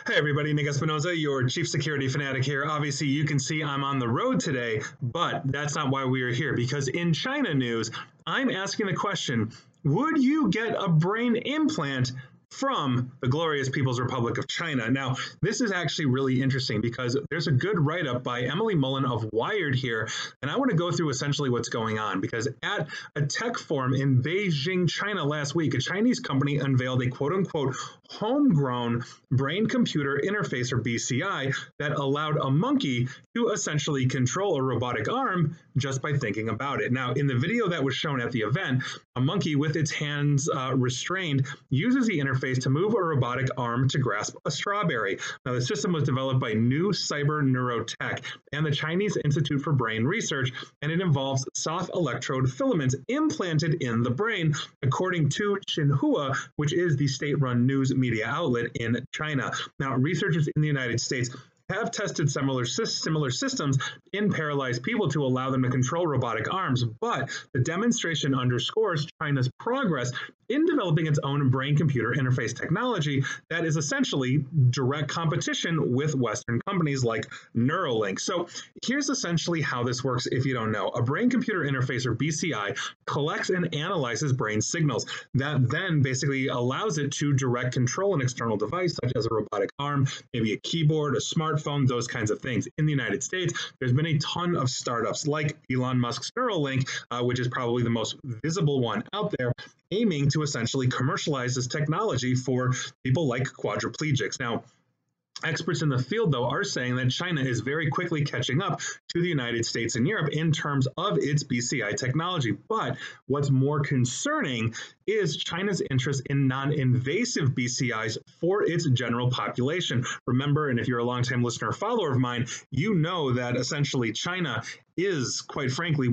Hey everybody, Nick Espinoza, your chief security fanatic here. Obviously, you can see I'm on the road today, but that's not why we are here. Because in China news, I'm asking the question, would you get a brain implant from the glorious People's Republic of China? Now, this is actually really interesting because there's a good write-up by Emily Mullen of Wired here, and I want to go through essentially what's going on because at a tech forum in Beijing, China last week, a Chinese company unveiled a quote-unquote homegrown brain-computer interface, or BCI, that allowed a monkey to essentially control a robotic arm just by thinking about it. Now, in the video that was shown at the event, a monkey with its hands restrained uses the interface to move a robotic arm to grasp a strawberry. Now, the system was developed by New Cyber Neurotech and the Chinese Institute for Brain Research, and it involves soft electrode filaments implanted in the brain, according to Xinhua, which is the state-run news media outlet in China. Now, researchers in the United States have tested similar systems in paralyzed people to allow them to control robotic arms, but the demonstration underscores China's progress in developing its own brain-computer interface technology that is essentially direct competition with Western companies like Neuralink. So here's essentially how this works if you don't know. A brain-computer interface, or BCI, collects and analyzes brain signals that then basically allows it to direct control an external device, such as a robotic arm, maybe a keyboard, a smartphone, those kinds of things. In the United States, there's been a ton of startups like Elon Musk's Neuralink, which is probably the most visible one out there, aiming to essentially commercialize this technology for people like quadriplegics. Now, experts in the field, though, are saying that China is very quickly catching up to the United States and Europe in terms of its BCI technology. But what's more concerning is China's interest in non-invasive BCIs for its general population. Remember, and if you're a longtime listener or follower of mine, you know that essentially China is, quite frankly,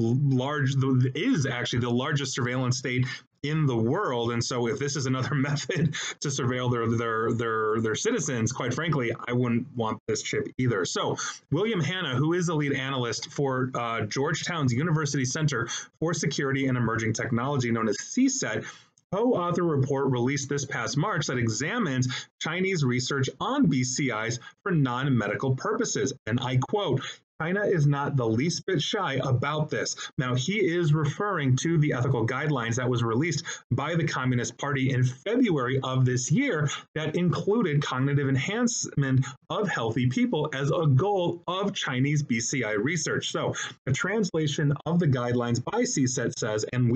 is actually the largest surveillance state in the world. And so if this is another method to surveil their citizens, quite frankly, I wouldn't want this chip either. So William Hanna, who is the lead analyst for Georgetown's University Center for Security and Emerging Technology, known as CSET, co-author report released this past March that examines Chinese research on BCIs for non-medical purposes. And I quote, "China is not the least bit shy about this." Now, he is referring to the ethical guidelines that was released by the Communist Party in February of this year that included cognitive enhancement of healthy people as a goal of Chinese BCI research. So, a translation of the guidelines by CSET says, and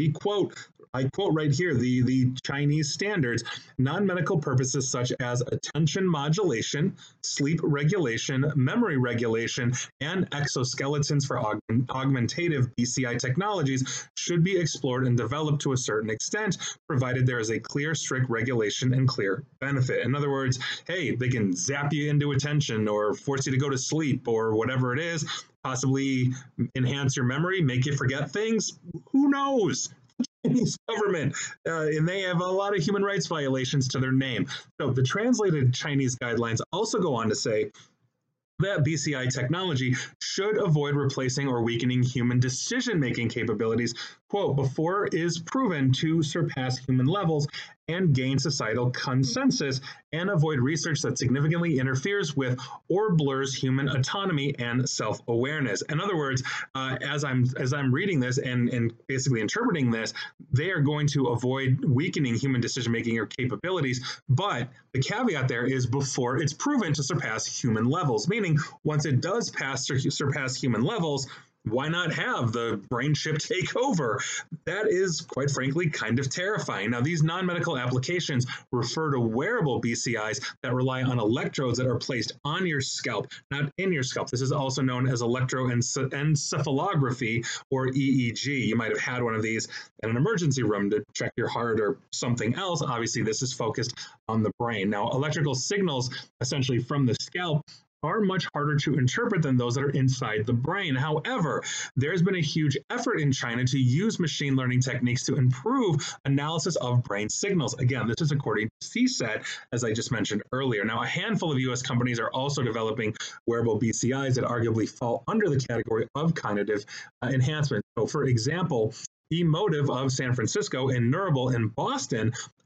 I quote right here, the Chinese standards, non-medical purposes such as attention modulation, sleep regulation, memory regulation, and exoskeletons for augmentative BCI technologies should be explored and developed to a certain extent, provided there is a clear, strict regulation and clear benefit. In other words, hey, they can zap you into attention or force you to go to sleep or whatever it is, possibly enhance your memory, make you forget things. Who knows? Chinese government, and they have a lot of human rights violations to their name. So the translated Chinese guidelines also go on to say that BCI technology should avoid replacing or weakening human decision-making capabilities, quote, before it is proven to surpass human levels and gain societal consensus, and avoid research that significantly interferes with or blurs human autonomy and self-awareness. In other words, as I'm reading this and basically interpreting this, they are going to avoid weakening human decision-making or capabilities, but the caveat there is before it's proven to surpass human levels, meaning once it does surpass human levels, why not have the brain chip take over? That is, quite frankly, kind of terrifying. Now, these non-medical applications refer to wearable BCIs that rely on electrodes that are placed on your scalp, not in your scalp. This is also known as electroencephalography, or EEG. You might have had one of these in an emergency room to check your heart or something else. Obviously, this is focused on the brain. Now, electrical signals, essentially from the scalp, are much harder to interpret than those that are inside the brain. However, there's been a huge effort in China to use machine learning techniques to improve analysis of brain signals. Again, this is according to CSET, as I just mentioned earlier. Now, a handful of U.S. companies are also developing wearable BCIs that arguably fall under the category of cognitive enhancement. So, for example, Emotiv of San Francisco and Neurable in Boston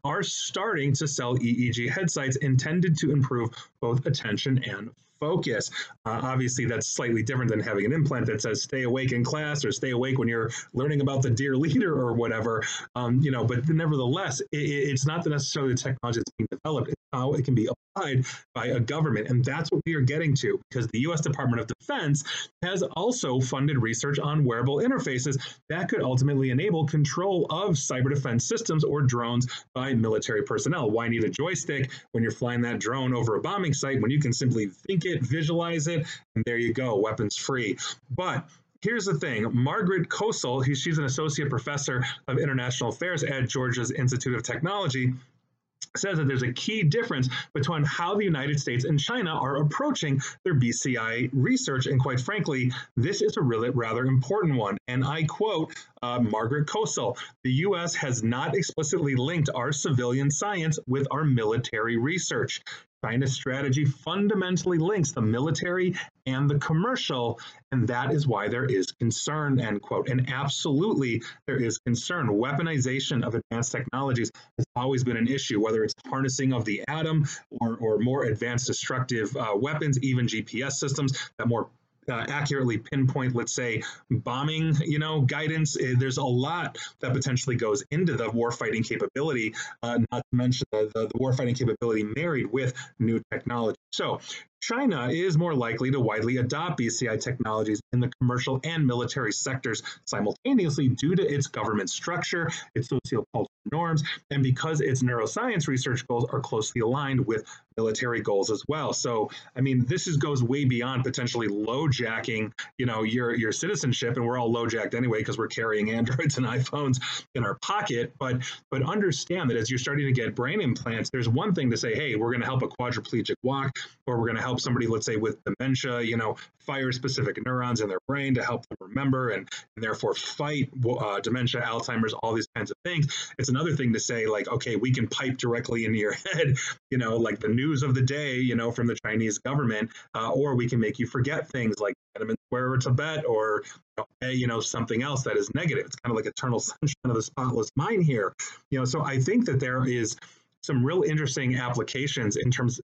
are starting to sell EEG headsets intended to improve both attention and focus. Obviously, that's slightly different than having an implant that says "stay awake in class" or "stay awake when you're learning about the dear leader" or whatever. But nevertheless, it's not necessarily the technology that's being developed; it's how it can be applied by a government, and that's what we are getting to. Because the U.S. Department of Defense has also funded research on wearable interfaces that could ultimately enable control of cyber defense systems or drones by military personnel. Why need a joystick when you're flying that drone over a bombing site when you can simply think it, visualize it, and there you go, weapons free. But here's the thing. Margaret Kosel, she's an associate professor of international affairs at Georgia's Institute of Technology, says that there's a key difference between how the United States and China are approaching their BCI research. And quite frankly, this is a really rather important one. And I quote Margaret Kosel, the U.S. has not explicitly linked our civilian science with our military research. China's strategy fundamentally links the military and the commercial, and that is why there is concern, end quote. And absolutely, there is concern. Weaponization of advanced technologies has always been an issue, whether it's harnessing of the atom or more advanced destructive weapons, even GPS systems that more accurately pinpoint, let's say, bombing, guidance. There's a lot that potentially goes into the warfighting capability, not to mention the warfighting capability married with new technology. So China is more likely to widely adopt BCI technologies in the commercial and military sectors simultaneously due to its government structure, its sociocultural norms, and because its neuroscience research goals are closely aligned with military goals as well. So, I mean, this goes way beyond potentially low-jacking, your citizenship, and we're all low-jacked anyway because we're carrying Androids and iPhones in our pocket. But understand that as you're starting to get brain implants, there's one thing to say, hey, we're going to help a quadriplegic walk, or we're going to help somebody, let's say, with dementia, fire specific neurons in their brain to help them remember and therefore fight dementia, Alzheimer's, all these kinds of things. It's another thing to say, like, okay, we can pipe directly into your head, like the news of the day, from the Chinese government, or we can make you forget things like Tiananmen Square or Tibet or something else that is negative. It's kind of like eternal sunshine of the spotless mind here. So I think that there is some real interesting applications in terms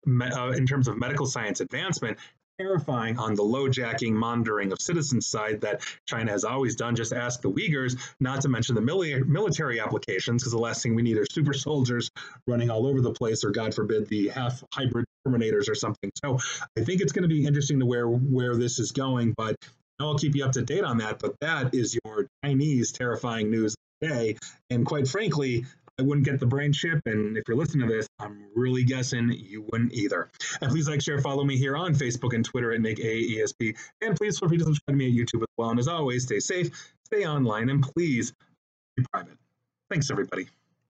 of medical science advancement. Terrifying on the low-jacking monitoring of citizens side that China has always done. Just ask the Uyghurs, not to mention the military applications, because the last thing we need are super soldiers running all over the place, or God forbid, the half-hybrid Terminators or something. So I think it's going to be interesting to where this is going, but I'll keep you up to date on that. But that is your Chinese terrifying news today. And quite frankly, I wouldn't get the brain chip, and if you're listening to this, I'm really guessing you wouldn't either. And please like, share, follow me here on Facebook and Twitter at MakeAESP, and please feel free to subscribe to me at YouTube as well. And as always, stay safe, stay online, and please be private. Thanks, everybody.